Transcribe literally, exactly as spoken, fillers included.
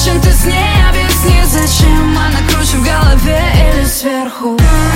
чем ты с ней, объясни, зачем она круче в голове или сверху.